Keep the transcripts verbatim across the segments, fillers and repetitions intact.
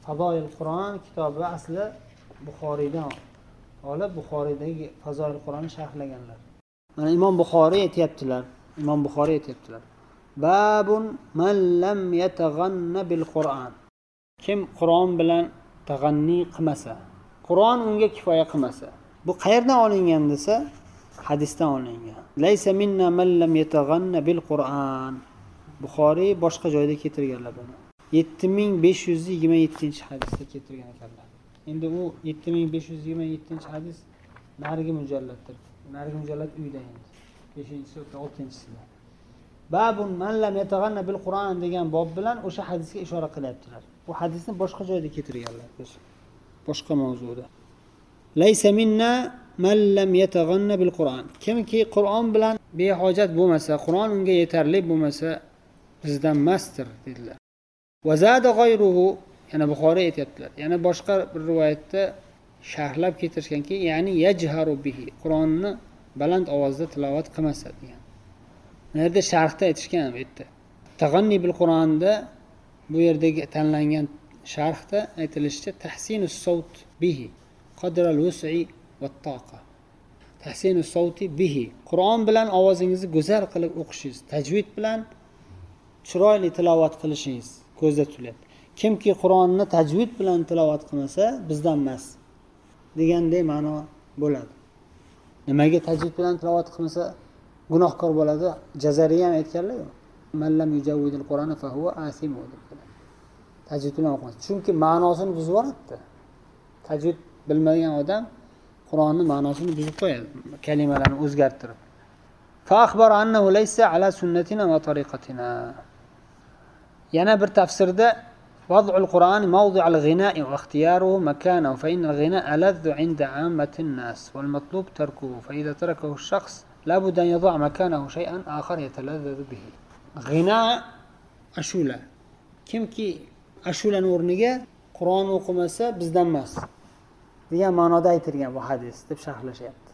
Fazoil Qur'on kitobi asli Buxoriydan olib, Buxoriydagi Fazoil Qur'onni sharhlaganlar. Mana Imom Buxoriy aytibdilar. Imom Buxoriy aytibdilar. Babun man lam yataghanna bil Qur'on. Kim Qur'on bilan tag'anni qilmasa, Qur'on unga kifoya qilmasa. Bu qayerdan olingan desa, hadisdan olingan. Laysa minna man lam yataghanna bil Qur'on. Buxoriy boshqa joyda keltirganlar buni. yetti ming besh yuz yigirma yettinchi hadisda keltirgan ekanlar. Endi u yetti ming besh yuz yigirma yettinchi hadis narigi mujalladdir. Narigi mujallad uyda endi. beshinchisi yoki oltinchisida. Babun man lam yataghanna bil Qur'on degan bob bilan o'sha hadisga ishora qilyaptilar. Bu hadisni boshqa joyda keltirganlar. Boshqa mavzuda. Laysa minna man lam yataghanna bil Qur'on. Kimki Qur'on bilan behojat bo'lmasa, Qur'on unga yetarli bo'lmasa, bizdan emasdir dedilar. Va zada g'ayruhu, yana Buxoriy aytibdilar. Yana boshqa bir rivoyatda sharhlab keltirishganki, ya'ni yajharu bihi, Qur'onni baland ovozda tilovat qilmasa degan. Bu yerda sharhda aytishgan bu yerda. Tag'anni bil Qur'onda bu yerdagi tanlangan sharhda aytilishicha tahsinus sawt bihi qadra al-wus'i wat-taqa. Tahsinus sawti bihi, Qur'on bilan ovozingizni go'zal qilib o'qishingiz, tajvid bilan chiroyli tilovat qilishingiz ko'zda tutilyapti. Kimki Qur'onni tajvid bilan tilovat qilmasa, bizdan emas deganday ma'no bo'ladi. Nimaga tajvid bilan tilovat qilmasa gunohkor bo'ladi? Jazariy ham aytganlar-ku. Man lam yujawwidil Qur'ona fa huwa asim dedilar. Tajvid bilan o'qimasa, chunki ma'nosini buzib yuboradi. Tajvid bilmagan odam Qur'onning ma'nosini buzib qo'yadi, kalimalarni o'zgartirib. Fa akhbara annahu laysa ala sunnatina va tariqatina. Yana bir tafsirda vad'ul Qur'ani mawdi'al ghina'i wa ikhtiyaruhu makanahu fa innal ghina'a aladdu 'inda 'ammatin nas wal matlub tarkuhu fa idha tarakahu ash-shakhs la budda an yad'a makanahu shay'an akhar yatalazzadu bihi. Ghina ashula. Kimki ashulani o'rniga Qur'on o'qimasa bizdan emas degan ma'noda aytilgan bu hadis deb sharhlashyapti.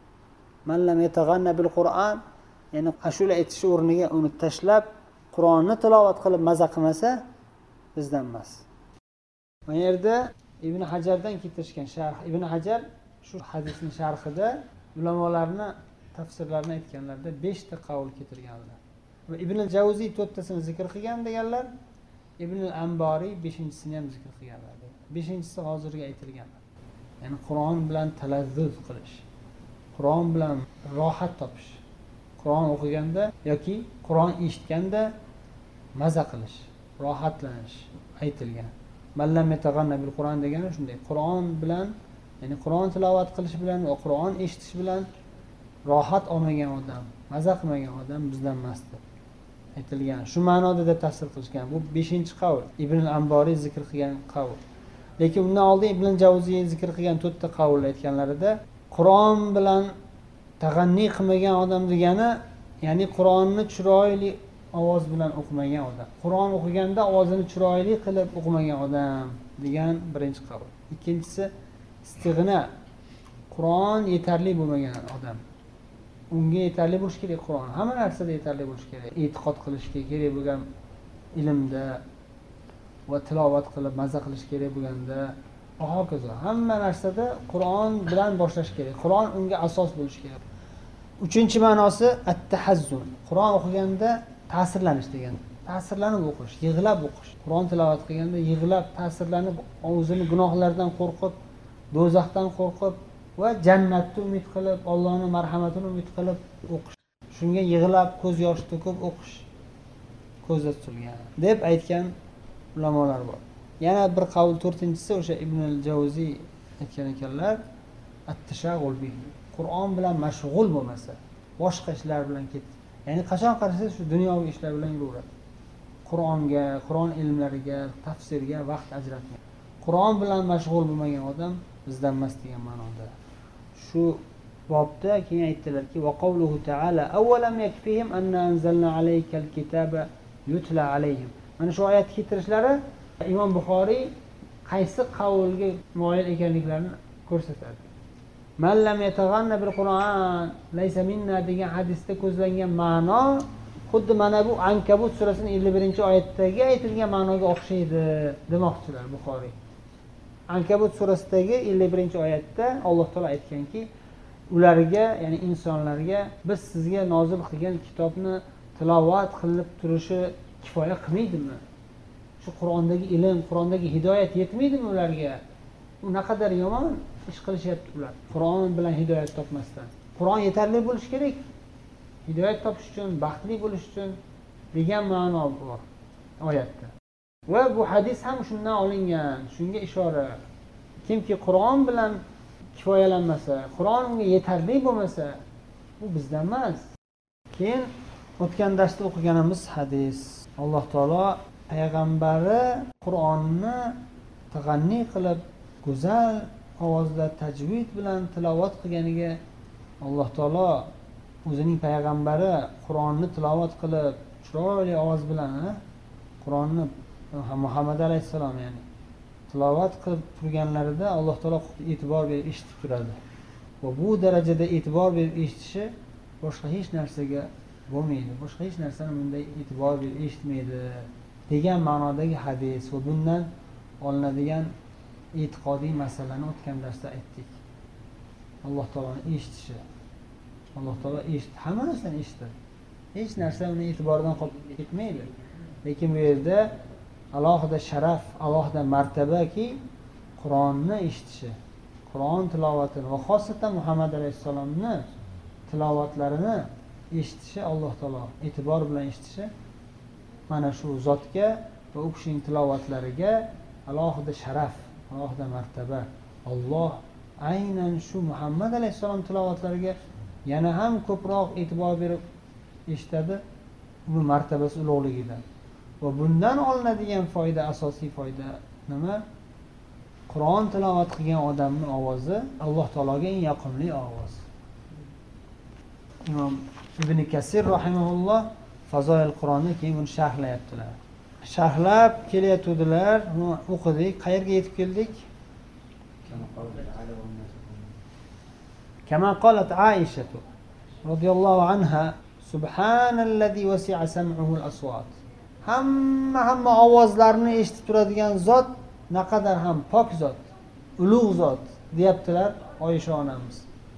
Man lam yataghanna bil Qur'on, ya'ni ashula aytish o'rniga uni tashlab Qur'onni tilovat qilib maza qilmasa bizdan emas. Bu yerda Ibn Hajardan keltirishgan sharh. Ibn Hajar shu hadisning sharhida ulamolarni tafsirlarini aytganlarda besh ta qavl keltirganlar. Va Ibn al-Jawziy to'rttasini zikr qilgan deganlar, Ibn al-Ambari beshinchisini ham zikr qilganlar. beshinchisi hozirga aytilgan. Ya'ni Qur'on bilan talazzuz qilish, Qur'on bilan rohat topish, Qur'on o'qiganda yoki Qur'on eshitganda maza qilish, rohatlanish aytilgan. Man lam yataghanna bil Qur'on degani shunday. Qur'on bilan, ya'ni Qur'on tilovat qilish bilan va Qur'on eshitish bilan rohat olmagan odam, maza qilmagan odam bizdan emas deb aytilgan. Shu ma'noda da tafsir qilishgan. Bu beshinchi qavl. Ibn al-Ambari zikr qilgan qavl. Lekin undan oldin Ibn al-Jawziy zikr qilgan to'rtta qavl aytganlarida Qur'on bilan tag'anni qilmagan odam degani, ya'ni Qur'onni chiroyli ovoz bilan o'qimagan odam. Qur'on o'qiganda ovozini chiroyli qilib o'qimagan odam degan birinchi qavl. Ikkinchisi istig'na, Qur'on yetarli bo'lmagan odam. Unga yetarli bo'lish kerak Qur'on. Hamma narsada yetarli bo'lish kerak. E'tiqod qilishga kerak bo'lgan ilmda va tilovat qilib maza qilish kerak bo'lganda, va hokazo. Hamma narsada Qur'on bilan boshlash kerak. Qur'on unga asos bo'lish kerak. Uchinchi ma'nosi at-tahazzun. Qur'on o'qiganda ta'sirlanish degan. Ta'sirlanib o'qish, yig'lab o'qish. Qur'on tilovat qilganda yig'lab, ta'sirlanib, o'zini gunohlardan qo'rqib, do'zaxdan qo'rqib va jannatni umid qilib, Allohning marhamatini umid qilib o'qish. Shunga yig'lab, ko'z yosh to'kib o'qish ko'zda tutilgan deb aytgan ulamolar bor. Yana bir qavl, to'rtinchisi o'sha Ibn al-Jawziy aytgan ekanlar, at-tashaghul bihi. Qur'on bilan mashg'ul bo'lmasa, boshqa ishlar bilan ketdi. Ya'ni qachon qarasangiz shu dunyoviy ishlar bilan yuraveradi. Qur'onga, Qur'on ilmlariga, tafsirga vaqt ajratmaydi. Qur'on bilan mashg'ul bo'lmagan odam bizdan emas degan ma'noda. Shu bobda keyin aytdilarki, va qawluhu ta'ala awwalam yakfihim anna anzalna alaykal kitaba yutla alayhim. Mana shu oyat keltirishlari Imom Buxoriy qaysi qavlga moyil ekanliklarini ko'rsatadi. Man lam yataghanna bil Qur'on laysa minna degan hadisda ko'zlangan ma'no xuddi mana bu Ankabut surasining ellik birinchi oyatdagi aytilgan ma'noga o'xshaydi demoqchilar Buxoriy. Ankabut surasidagi ellik birinchi oyatda Alloh taolo aytganki, ularga, ya'ni insonlarga biz sizga nozil qilgan kitobni tilovat qilib turishi kifoya qilmaydimi? Shu Qur'ondagi ilm, Qur'ondagi hidoyat yetmaydimi ularga? U naqadar yomon ish qilishyapti ular. Qur'on bilan hidoyat topmasdan. Qur'on yetarli bo'lishi kerak. Hidoyat topish uchun, baxtli bo'lish uchun degan ma'no bor oyatda. Va bu hadis ham shundan olingan, shunga ishora. Kimki Qur'on bilan kifoyalanmasa, Qur'on unga yetarli bo'lmasa, bu bizdan emas. Keyin o'tgan darsda o'qiganimiz hadis. Alloh taolo payg'ambari Qur'onni tag'anni qilib, go'zal ovozda tajvid bilan tilovat qilganiga Alloh taolo o'zining payg'ambari Qur'onni tilovat qilib, chiroyli ovoz bilan Qur'onni Muhammad alayhissalom ya'ni tilovat qilib turganlarida Alloh taolo e'tibor berib eshitib turadi. Va bu darajada e'tibor berib eshitishi boshqa hech narsaga bo'lmaydi. Boshqa hech narsani bunday e'tibor berib eshitmaydi degan ma'nodagi hadis va bundan olinadigan e'tiqodiy masalani o'tgan darsda aytdik. Alloh taoloni eshitishi. Alloh taolo eshit, hamma narsani eshitadi. Hech narsa uni e'tiboridan qolib ketmaydi. Lekin bu yerda alohida sharaf, alohida martabaki Qur'onni eshitishi, Qur'on tilovatini va xosatan Muhammad alayhissalomni tilovatlarini eshitishi, Alloh taolo e'tibor bilan eshitishi mana shu zotga va u kishining tilovatlariga alohida sharaf, alohida martaba. Alloh aynan shu Muhammad alayhissalom tilovatlariga yana ham ko'proq e'tibor berib eshitadi, uni martabasi ulug'ligidan. Va bundan olinadigan foyda, asosiy foyda nima? Qur'on tilovat qilgan odamning ovozi Alloh taologa eng yoqimli ovoz. Imom Ibn Kasir rahimahulloh Fazoil Qur'onni keyin buni sharhlayaptilar. Sharhlab kelyotdilar, uni o'qidik. Qayerga yetib keldik? Kama qalat Aisha radhiyallohu anha, subhanallazi wasi'a sam'uhu al-aswat. Hamma hamma ovozlarni eshitib turadigan zot naqadar ham pok zot, ulug' zot deyaptilar Oysha onamiz.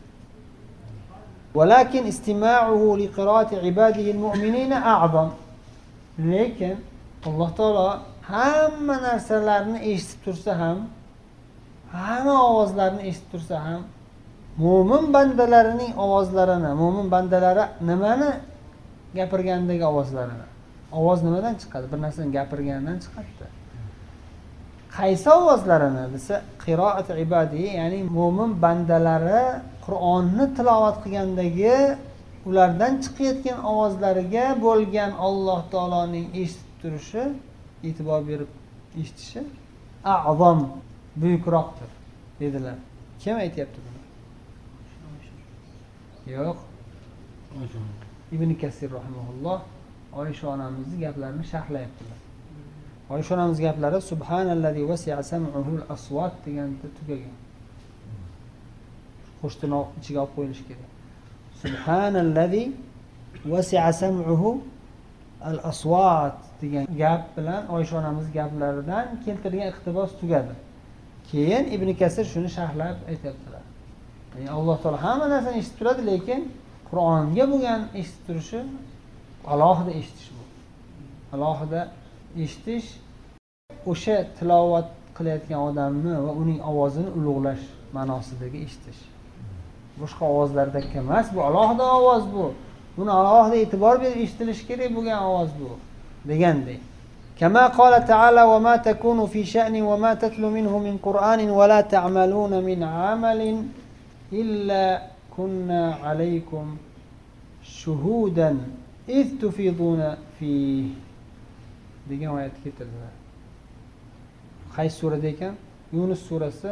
Walakin istima'uhu li qira'ati ibadihi al-mu'minina a'zam. Lekin Alloh taolo hamma narsalarni eshitib tursa ham, hamma ovozlarni eshitib tursa ham, mo'min bandalarining ovozlarini, mo'min bandalari nimani gapirgandagi ovozlarini. Ovoz nimadan chiqadi? Bir narsani gapirgandan chiqadi. Qaysi ovozlarini desa, qiroat ibadiy, ya'ni mo'min bandalari Qur'onni tilovat qilgandagi ulardan chiqayotgan ovozlariga bo'lgan Alloh taoloning eshitib turishi, e'tibor berib eshitishi a'zam, buyukroqdir dedilar. Kim aytayapti buni? Yo'q. Ibn Kasir rahimahulloh Oysha onamizning gaplarini sharhlayaptilar. Oysha onamiz gaplari subhanallazi wasi'a sam'uhu al-aswat deganda tugagan. Qo'shtirno ichiga olib qo'yilishi kerak. Subhanallazi wasi'a sam'uhu al-aswat degan gap bilan Oysha onamiz gaplaridan keltirgan iqtibos tugadi. Keyin Ibn Kasir shuni sharhlab aytibdilar. Ya'ni Alloh taolo hamma narsani eshitib turadi, lekin Qur'onga bo'lgan eshitib turishi alohida eshitish bu. Alohida eshitish o'sha tilovat qilayotgan odamni va uning ovozini ulug'lash ma'nosidagi eshitish. Boshqa ovozlardek emas, bu alohida ovoz bu. Buni alohida e'tibor berib eshitilishi kerak bo'lgan ovoz bu degandek. Kama qala ta'ala va ma takunu fi sha'nin va ma tatlu minhu min Qur'anin va la ta'maluna min 'amalin illa kunna 'alaykum shuhudan iz tufiduna fihi degan oyat keltiriladi. Qaysi surada ekan? Yunus surasi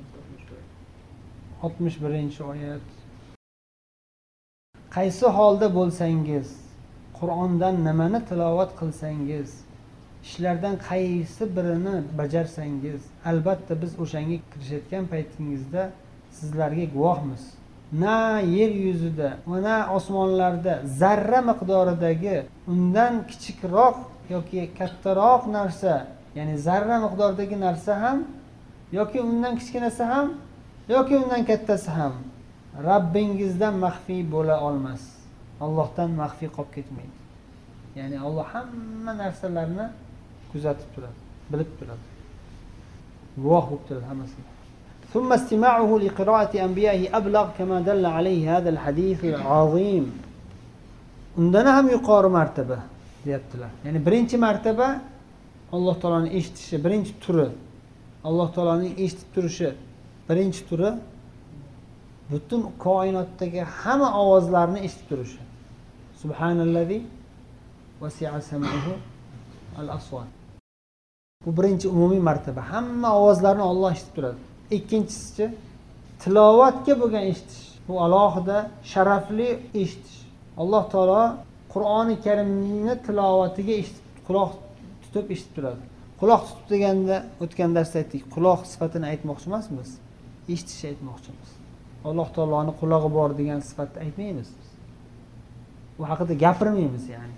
oltmish birinchi oyat. Qaysi holda bo'lsangiz, Qur'ondan nimani tilovat qilsangiz, ishlardan qaysi birini bajarsangiz, albatta biz o'shanga kirishayotgan paytingizda sizlarga guvohmiz. na yer yuzida va na osmonlarda zarra miqdoridagi undan kichikroq yoki kattaroq narsa, ya'ni zarra miqdoridagi narsa ham yoki undan kichkinasi ham yoki undan kattasi ham Rabbingizdan maxfiy bo'la olmas. Allohdan maxfiy qolib ketmaydi. Ya'ni Alloh hamma narsalarni kuzatib turadi, bilib turadi. Guvoh bo'lib turadi hammasiga. ثم استماعه لقراءة أنبيائه أبلغ كما دل عليه هذا الحديث العظيم. Undan ham yuqori martaba deyaptilar. Ya'ni birinchi martaba Alloh taolaning eshitishi, birinchi turi. Alloh taolaning eshitib turishi, birinchi turi butun koinotdagi hamma ovozlarni eshitib turishi. Subhanallazi wasi'a sam'uhu al-aswat. Bu birinchi umumiy martaba. Hamma ovozlarni Alloh eshitib turadi. Ikkinchisi tilovatga bo'lgan eshitish. Bu alohida sharafli eshitish. Alloh taolo Qur'oni Karimni tilovatiga eshitib, quloq tutib eshitib turadi. Quloq tutib deganda o'tgan darsda aytdik, quloq sifatini aytmoqchi emasmiz, eshitishni aytmoqchimiz. Alloh taoloning qulog'i bor degan sifatni aytmaymiz. Bu haqida gapirmaymiz, ya'ni.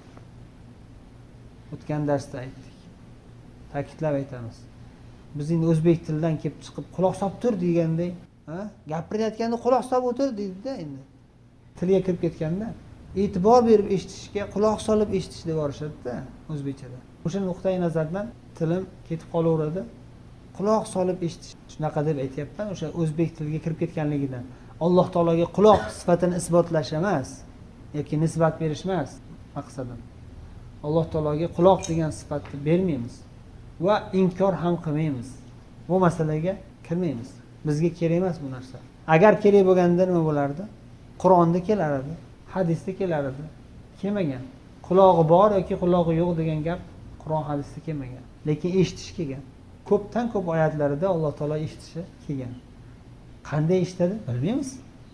O'tgan darsda aytdik. Ta'kidlab aytamiz. Biz endi o'zbek tilidan kelib chiqib quloq solib tur deganday, ha? Gapirayotganda quloq solib o'tir deydi-da endi. Tilga kirib ketganda e'tibor berib eshitishga quloq solib eshitish deb yorishadi-da o'zbekchada. O'sha nuqtai nazardan tilim ketib qolaveradi. Quloq solib eshitish shunaqa deb aytayapman, o'sha o'zbek tiliga kirib ketganligidan. Alloh taologa quloq sifatini isbotlash emas yoki nisbat berish emas maqsadim. Alloh taologa quloq degan sifatni bermaymiz va inkor ham qilmaymiz. Bu masalaga kirmaymiz. Bizga kerak emas bu narsa. Agar kerak bo'lganda nima bo'lardi? Qur'onda kelar edi, hadisda kelar edi. Kelmagan. Qulog'i bor yoki qulog'i yo'q degan gap Qur'on hadisda kelmagan. Lekin eshitish kelgan. Ko'pdan ko'p oyatlarida Alloh taolo eshitishi kelgan. Qanday eshitadi? Bilmaymiz.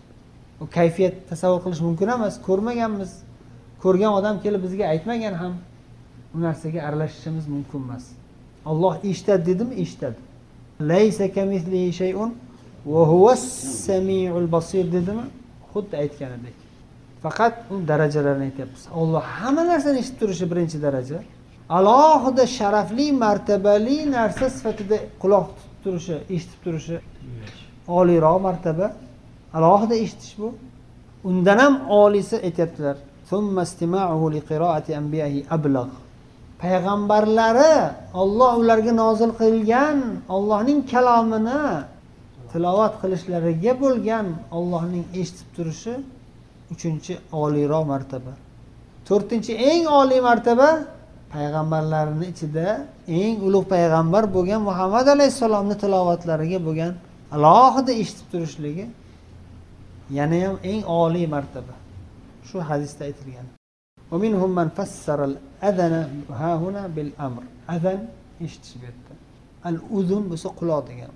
U kayfiyat tasavvur qilish mumkin emas, ko'rmaganmiz. Ko'rgan odam kelib bizga aytmagan ham bu narsaga aralashishimiz mumkin emas. Alloh eshitadi dedimi? Eshitadi. Laysa kamithlihi shay'un va huwas-sami'ul basir dedimi? Xuddi aytganidek. Faqat u darajalarni aytyapmiz. Alloh hamma narsani eshitib turishi birinchi daraja. Alohida sharafli, martabali narsa sifatida quloq tutib turishi, eshitib turishi oliyroq martaba. Alohida eshitish bu. Undan ham oliysi aytyaptilar. Thumma istima'uhu liqira'ati anbiya'i ablagh. Payg'ambarlari Alloh ularga nozil qilgan Allohning kalomini tilovat qilishlariga bo'lgan Allohning eshitib turishi uchinchi oliyroq martaba. to'rtinchi eng oliy martaba payg'ambarlarning ichida eng ulug' payg'ambar bo'lgan Muhammad alayhisalomning tilovatlariga bo'lgan alohida eshitib turishligi yana ham eng oliy martaba. Shu hadisda aytilgan. Va minhum man fassara al-adana ha huna bil amr. Adan eshitish bu yerda. Al-uzun bo'lsa quloq degan.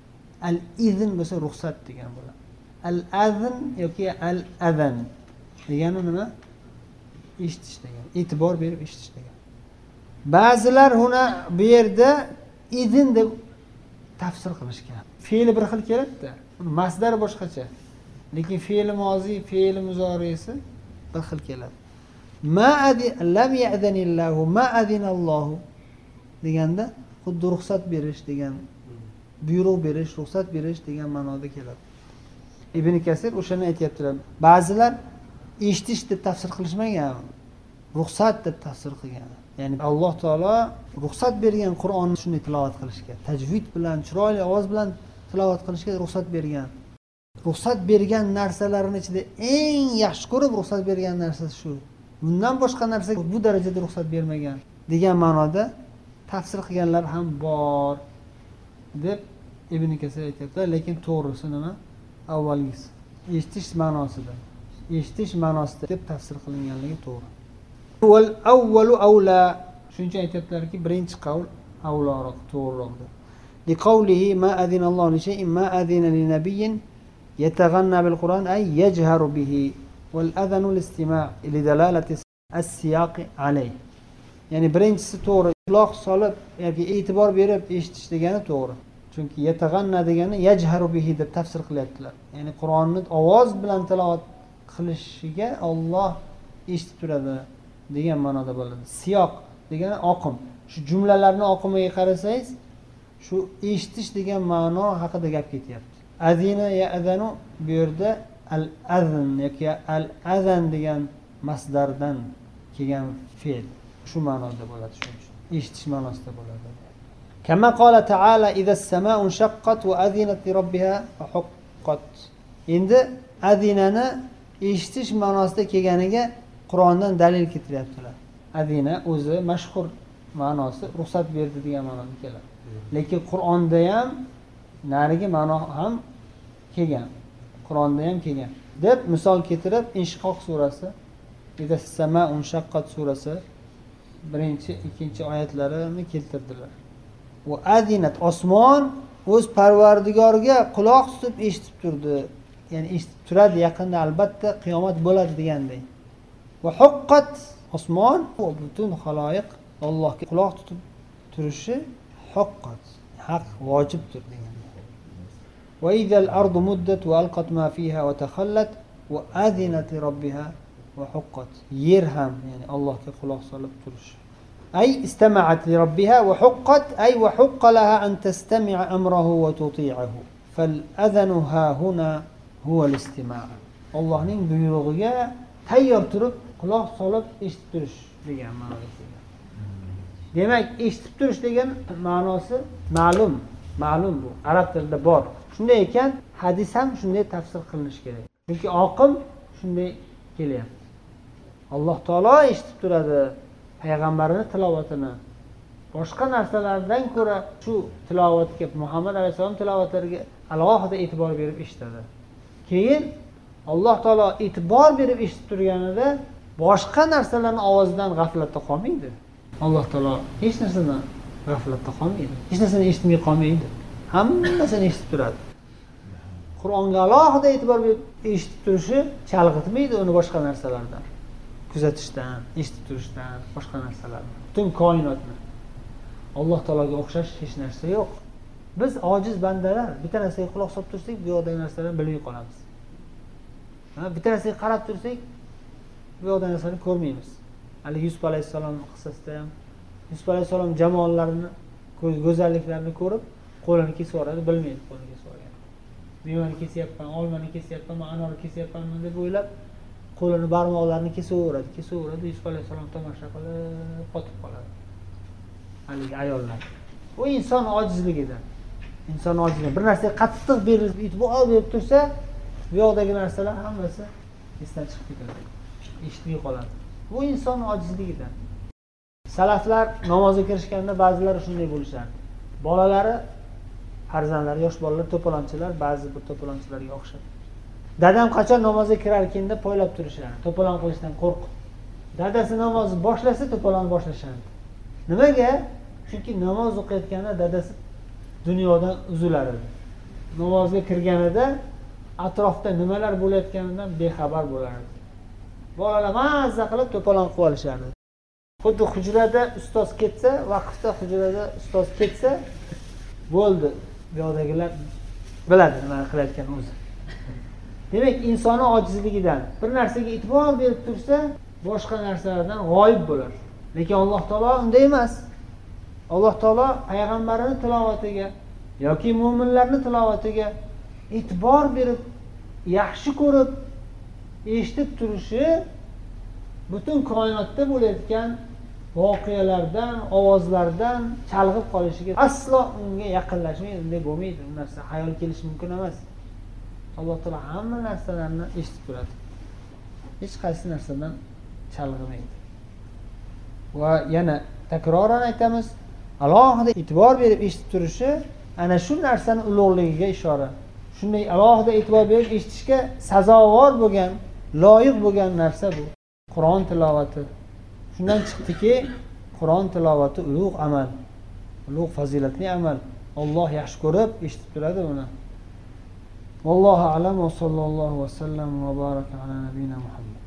Al-izn bo'lsa ruxsat degan bo'ladi. Al-azn yoki al-adan degani nima? Eshitish degan. E'tibor berib eshitish degan. Ba'zilar huna bu yerda izn deb tafsir qilishgan. Fe'li bir xil keladi-da. Masdar boshqacha. Lekin fe'li mozi, fe'li muzorisi bir xil keladi. Ma adi lam ya'zanillahu ma azinallohu deganda xuddi ruxsat berish degan, buyruq berish, ruxsat berish degan ma'noda keladi. Ibn Kasir o'shani aytayaptilar. Ba'zilar eshitish deb tafsir qilishmagan, ruxsat deb tafsir qilgan. Ya'ni Alloh taolo ruxsat bergan Qur'onni shunday tilovat qilishga, tajvid bilan, chiroyli ovoz bilan tilovat qilishga ruxsat bergan. Ruxsat bergan narsalarning ichida eng yaxshi ko'rib ruxsat bergan narsasi shu. Bundan boshqa narsa bu darajada ruxsat bermagan degan ma'noda tafsir qilganlar ham bor deb Ibn Kasir aytibdi. Lekin to'g'risi nima? Avvalgisi. Eshitish ma'nosida. Eshitish ma'nosida deb tafsir qilinganligi to'g'ri. Wal awwalu awla. Shuncha aytibdilarki, birinchi qaul avloroq, to'g'riroqdir. Li qawlihi ma adina Alloh li shay'in ma adina li nabiyyin yataghanna bil Qur'an ay yajharu bihi. والأذن الاستماع لدلالة السياق عليه. Ya'ni birinchisi to'g'ri, quloq solib yoki e'tibor berib eshitish degani to'g'ri. Chunki yatag'anna degani yajharu bihi deb tafsir qilyaptilar. Ya'ni Qur'onni ovoz bilan tilovat qilishiga Alloh eshitib turadi degan ma'noda bo'ladi. Siyoq degani oqim. Shu jumlalarning oqimiga qarasangiz, shu eshitish degan ma'no haqida gap ketyapti. Azina ya azanu bu yerda al-azn yoki al-azan degan masdardan kelgan fe'l. Shu ma'noda bo'ladi, shuning uchun eshitish ma'nosida bo'ladi. Kama qala ta'ala idza as-sama'u shaqqat wa adhinat li rabbiha wa huqqat. Endi azinani eshitish ma'nosida kelganiga Qur'ondan dalil keltiryaptilar. Adina o'zi mashhur ma'nosi ruxsat berdi degan ma'noda keladi. Lekin Qur'onda ham narigi ma'no ham kelgan. Qur'onda ham kelgan. Deb misol keltirib Inshiqoq surasi, idza as-sama'u shaqqat surasi birinchi, ikkinchi oyatlarini keltirdilar. Va adinat osmon o'z Parvardigoriga quloq tutib eshitib turdi. Ya'ni eshitib turadi, yaqinda albatta qiyomat bo'ladi deganday. Va huqqat osmon va butun xaloyiq Allohga quloq tutib turishi huqqat, haq, vojibdir deganday. Va idal ardu muddat va alqat ma fiha va takhallat va adinat li robbiha va huqqat. Yer ham, ya'ni Allohga quloq solib turishi. Ay istama'at li robbiha va huqqat ay va huqqa laha an tastami'a amrahu va tuti'ahu. Fal adhanu ha huna huwa al-istima'. Allohning buyrug'iga tayyor turib quloq solib eshitib turish degan ma'noga kelgan. Demak, eshitib turish degan ma'nosi ma'lum, ma'lum bu. Arab tilida bor. Shunday ekan, hadis ham shunday tafsir qilinishi kerak. Chunki oqim shunday kelyapti. Alloh taolo eshitib turadi payg'ambarining tilovatini. Boshqa narsalardan ko'ra shu tilovatga, Muhammad alayhisalom tilovatlariga alohida e'tibor berib eshitadi. Keyin Alloh taolo e'tibor berib eshitib turganida boshqa narsalarning ovozidan g'aflatda qolmaydi. Alloh taolo hech narsadan g'aflatda qolmaydi. Hech narsani eshitmay qolmaydi. Hammasini eshitib turadi. Qur'onga alohida e'tibor berib eshitib turishi chalg'itmaydi uni boshqa narsalardan. Kuzatishdan, eshitib turishdan, boshqa narsalardan. Butun koinotni. Alloh taologa o'xshash hech narsa yo'q. Biz ojiz bandalar, bitta narsaga quloq solib tursak, bu yoqdagi narsalarni bilmay qolamiz. Ha, bitta narsaga qarab tursak, bu yoqdagi narsalarni ko'rmaymiz. Ali Yusuf alayhisalom qissasida ham Yusuf alayhisalom jamoallarini, go'zalliklarini ko'rib, qo'lini kesib yuboradi, bilmaydi qo'lini kesib yuborgan. Mevani kesyapman, olmani kesyapman, anorni kesyapman deb o'ylab, qo'lini barmoqlarini kesaveradi, kesaveradi. Yusuf alayhisalom tomosha qilib qotib qoladi. Haligi ayollar. Bu inson ojizligidan. Inson ojizligi. Bir narsaga qattiq berilib, e'tibor berib tursa, bu yoqdagi narsalar hammasi esdan chiqib ketadi. Eshitmay qoladi. Bu inson ojizligidan. Salaflar namozga kirishganda ba'zilari shunday bo'lishardi. Bolalari, farzandlari, yosh bolalar to'polonchilar, ba'zi bir to'polonchilarga o'xshab. Dadam qachon namozga kirar ekan deb poylab turishardi. To'polon qilishdan qo'rqib. Dadasi namozni boshlasa, to'polon boshlashardi. Nimaga? Chunki namoz o'qiyotganda dadasi dunyodan uzilar edi. Namozga kirganida atrofda nimalar bo'layotganidan bexabar bo'lardi. Bolalar mazza qilib to'polon qilib olishardi. Xuddi hujrada ustoz ketsa, vaqtda hujrada ustoz ketsa, bo'ldi. Bu yoqdagilar biladi nima qilayotganini o'zi. Demak, insonni ojizligidan bir narsaga e'tibor berib tursa, boshqa narsalardan g'oyib bo'lar. Lekin Alloh taolo unday emas. Alloh taolo payg'ambarining tilovatiga yoki mu'minlarning tilovatiga e'tibor berib, yaxshi ko'rib eshitib turishi butun koinotda bo'layotgan voqealardan, ovozlardan chalg'ib qolishiga aslo unga yaqinlashmaydi, unday bo'lmaydi. Bu narsa hayol kelishi mumkin emas. Alloh taolo hamma narsalarni eshitib turadi. Hech qaysi narsadan chalg'imaydi. Va yana takroran aytamiz, alohida e'tibor berib eshitib turishi ana shu narsaning ulug'ligiga ishora. Shunday alohida e'tibor berib eshitishga sazovor bo'lgan, loyiq bo'lgan narsa bu. Qur'on tilovati. Shundan chiqdiki, Qur'on tilovati ulug' amal, ulug' fazilatli amal. Alloh yaxshi ko'rib eshitib turadi buni. Vallohu a'lam va sallallohu va sallam va baraka ala nabiyina Muhammad.